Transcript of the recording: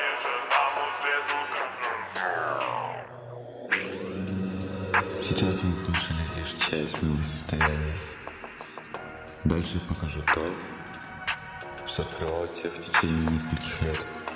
Сейчас вы услышали лишь часть моего состояния. Дальше покажу то, что скрывалось в течение нескольких лет.